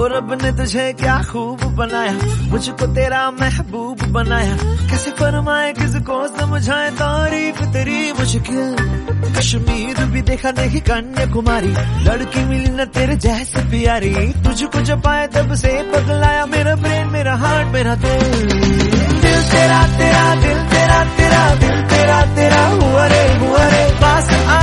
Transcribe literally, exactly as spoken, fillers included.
ओ रब ने तुझे क्या खूब बनाया, मुझको तेरा महबूब बनाया। कैसे फरमाए किसको समझाए तारीफ तेरी मुश्किल। कश्मीर भी देखा नहीं कन्याकुमारी, लड़की मिली न तेरे जैसे प्यारी। तुझको जब पाया तब से पगलाया मेरा ब्रेन, मेरा हार्ट, मेरा दिल। दिल तेरा तेरा दिल तेरा तेरा दिल तेरा तेरा हुआ रे हुआ रे। पास आ